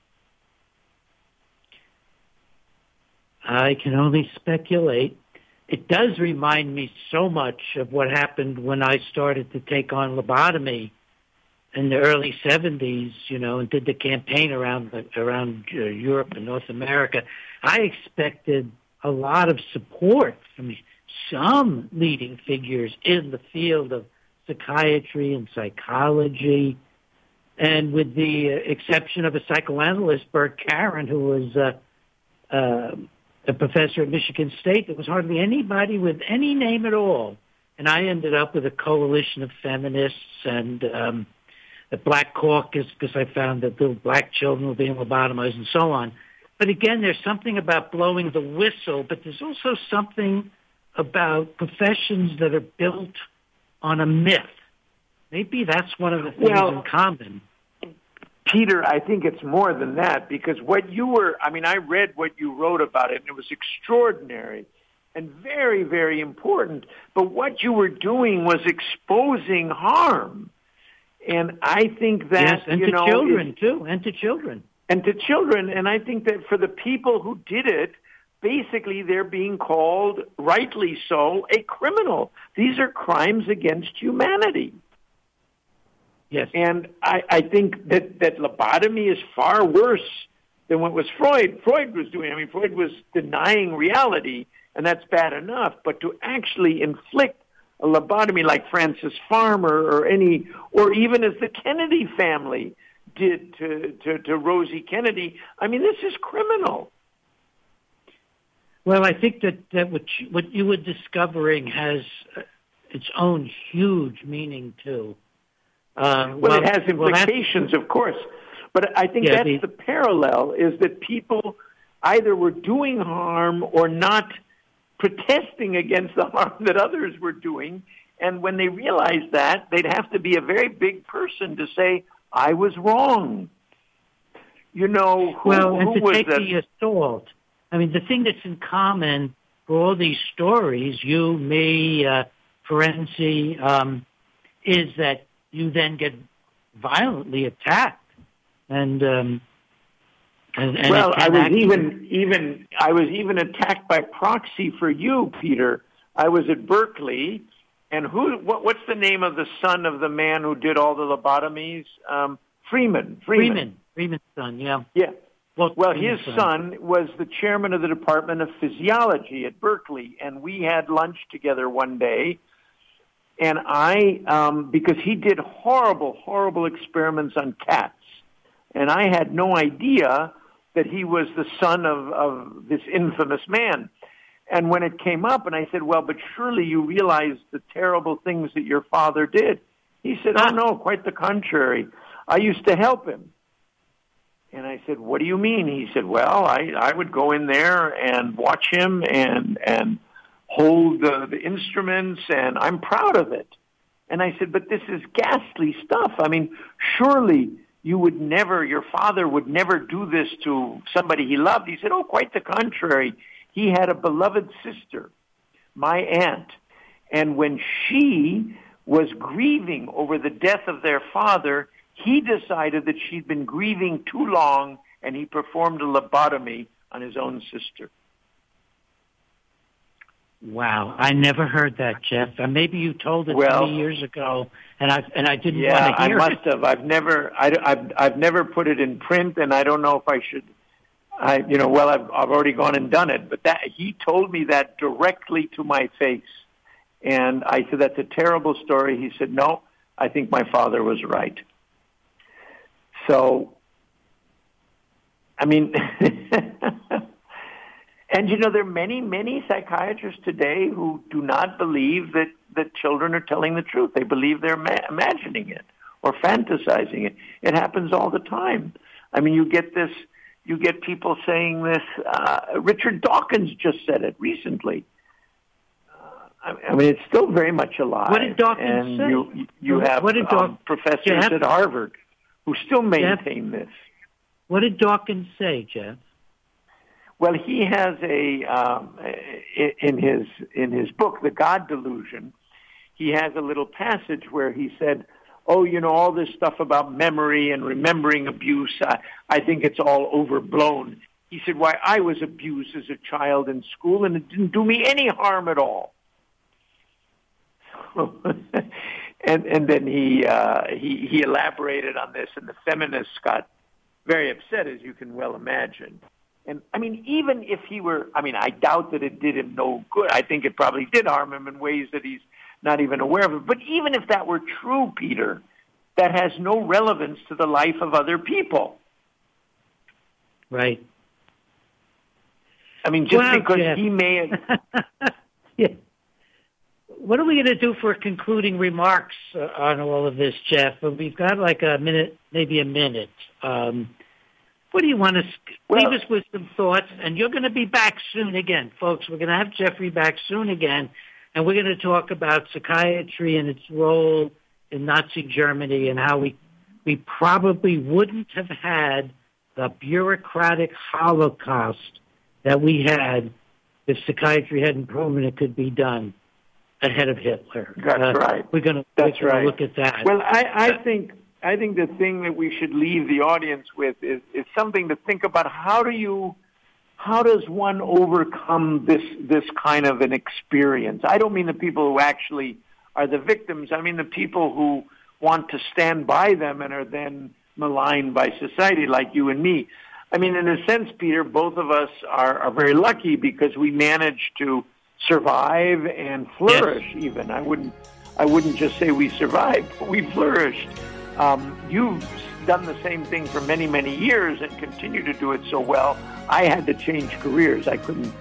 Speaker 2: I can only speculate. It does remind me so much of what happened when I started to take on lobotomy in the early seventies, you know, and did the campaign around the, around uh, Europe and North America. I expected a lot of support from some leading figures in the field of psychiatry and psychology, and with the uh, exception of a psychoanalyst, Bert Karen, who was uh, uh, a professor at Michigan State, there was hardly anybody with any name at all. And I ended up with a coalition of feminists and um, the Black Caucus, because I found that little black children were being lobotomized and so on. But again, there's something about blowing the whistle, but there's also something about professions that are built on a myth. Maybe that's one of the things well, in common.
Speaker 3: Peter, I think it's more than that, because what you were, I mean, I read what you wrote about it, and it was extraordinary and very, very important. But what you were doing was exposing harm. And I think that,
Speaker 2: yes, and
Speaker 3: you
Speaker 2: to
Speaker 3: know,
Speaker 2: children,
Speaker 3: it,
Speaker 2: too, and to children.
Speaker 3: And to children. And I think that for the people who did it, basically they're being called, rightly so, a criminal. These are crimes against humanity.
Speaker 2: Yes.
Speaker 3: And I, I think that, that lobotomy is far worse than what was Freud. Freud was doing. I mean, Freud was denying reality, and that's bad enough. But to actually inflict a lobotomy like Francis Farmer or any, or even as the Kennedy family did to, to, to Rosie Kennedy, I mean, this is criminal.
Speaker 2: Well, I think that, that what, you, what you were discovering has uh, its own huge meaning, too. Uh,
Speaker 3: well,
Speaker 2: well,
Speaker 3: it has implications,
Speaker 2: well,
Speaker 3: of course. But I think
Speaker 2: yeah,
Speaker 3: that's
Speaker 2: the,
Speaker 3: the parallel, is that people either were doing harm or not protesting against the harm that others were doing. And when they realized that, they'd have to be a very big person to say, I was wrong. You know, who,
Speaker 2: well, and
Speaker 3: who
Speaker 2: to
Speaker 3: was
Speaker 2: take
Speaker 3: that?
Speaker 2: the assault. I mean, the thing that's in common for all these stories, you, me, uh, Ferenczi, um, is that you then get violently attacked. And, um, and, and
Speaker 3: well, I was
Speaker 2: actually...
Speaker 3: even, even, I was even attacked by proxy for you, Peter. I was at Berkeley, and who, what, what's the name of the son of the man who did all the lobotomies? Um, Freeman. Freeman.
Speaker 2: Freeman. Freeman's son, yeah.
Speaker 3: Yeah.
Speaker 2: Well,
Speaker 3: well his son was the chairman of the Department of Physiology at Berkeley, and we had lunch together one day. And I, um, because he did horrible, horrible experiments on cats, and I had no idea that he was the son of, of this infamous man. And when it came up, and I said, well, but surely you realize the terrible things that your father did. He said, oh, no, quite the contrary. I used to help him. And I said, what do you mean? He said, well, I, I would go in there and watch him and and hold the, the instruments, and I'm proud of it. And I said, but this is ghastly stuff. I mean, surely you would never, your father would never do this to somebody he loved. He said, oh, quite the contrary. He had a beloved sister, my aunt, and when she was grieving over the death of their father, he decided that she'd been grieving too long, and he performed a lobotomy on his own sister.
Speaker 2: Wow, I never heard that, Jeff. Uh, maybe you told it
Speaker 3: well,
Speaker 2: to me years ago, and I and I didn't
Speaker 3: yeah,
Speaker 2: want to hear
Speaker 3: I must
Speaker 2: it.
Speaker 3: have. I've never, I, I've, I've never put it in print, and I don't know if I should. I, you know, well, I've, I've already gone and done it, but that he told me that directly to my face, and I said, "That's a terrible story." He said, "No, I think my father was right." So, I mean, and you know, there are many, many psychiatrists today who do not believe that, that children are telling the truth. They believe they're ma- imagining it or fantasizing it. It happens all the time. I mean, you get this, you get people saying this. Uh, Richard Dawkins just said it recently. Uh, I mean, it's still very much alive.
Speaker 2: What did Dawkins
Speaker 3: and
Speaker 2: say?
Speaker 3: You, you have
Speaker 2: what did Daw-
Speaker 3: um, professors
Speaker 2: Jeff?
Speaker 3: at Harvard who still maintain
Speaker 2: Jeff?
Speaker 3: this.
Speaker 2: What did Dawkins say, Jeff?
Speaker 3: Well, he has a um, in his in his book, The God Delusion. He has a little passage where he said, "Oh, you know, all this stuff about memory and remembering abuse, I, I think it's all overblown." He said, "Why, I was abused as a child in school, and it didn't do me any harm at all." and and then he uh, he he elaborated on this, and the feminists got very upset, as you can well imagine. And, I mean, even if he were, I mean, I doubt that it did him no good. I think it probably did harm him in ways that he's not even aware of it. But even if that were true, Peter, that has no relevance to the life of other people.
Speaker 2: Right.
Speaker 3: I mean, just
Speaker 2: well,
Speaker 3: because
Speaker 2: Jeff.
Speaker 3: he may have...
Speaker 2: yeah. What are we going to do for concluding remarks uh, on all of this, Jeff? We've got like a minute, maybe a minute. Um, what do you want to
Speaker 3: well,
Speaker 2: leave us with some thoughts? And you're going to be back soon again, folks. We're going to have Jeffrey back soon again, and we're going to talk about psychiatry and its role in Nazi Germany and how we we probably wouldn't have had the bureaucratic Holocaust that we had if psychiatry hadn't proven it could be done ahead of Hitler.
Speaker 3: That's
Speaker 2: uh,
Speaker 3: right.
Speaker 2: We're going to
Speaker 3: That's right.
Speaker 2: look at that.
Speaker 3: Well, I, I think I think the thing that we should leave the audience with is, is something to think about. How do you, how does one overcome this this kind of an experience? I don't mean the people who actually are the victims. I mean the people who want to stand by them and are then maligned by society, like you and me. I mean, in a sense, Peter, both of us are, are very lucky because we managed to survive and flourish. Yes. Even I wouldn't, I wouldn't just say we survived, but we flourished. Um, you've done the same thing for many, many years and continue to do it so well. I had to change careers. I couldn't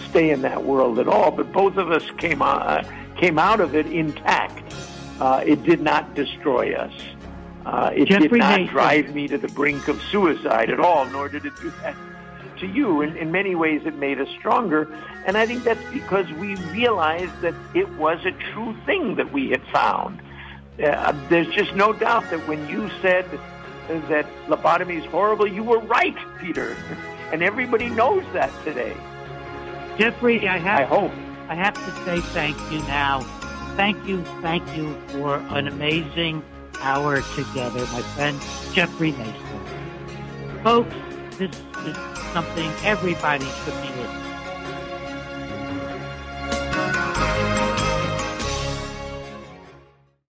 Speaker 3: stay in that world at all. But both of us came out, uh, came out of it intact. Uh, it did not destroy us. Uh, it
Speaker 2: Jeffrey
Speaker 3: did not
Speaker 2: Mason.
Speaker 3: drive me to the brink of suicide at all, nor did it do that to you. In, in many ways, it made us stronger. And I think that's because we realized that it was a true thing that we had found. Uh, there's just no doubt that when you said that lobotomy is horrible, you were right, Peter. And everybody knows that today.
Speaker 2: Jeffrey, I have
Speaker 3: I hope.
Speaker 2: I have to say thank you now. Thank you, thank you for an amazing hour together, my friend Jeffrey Mason. Folks, this is something everybody should be listening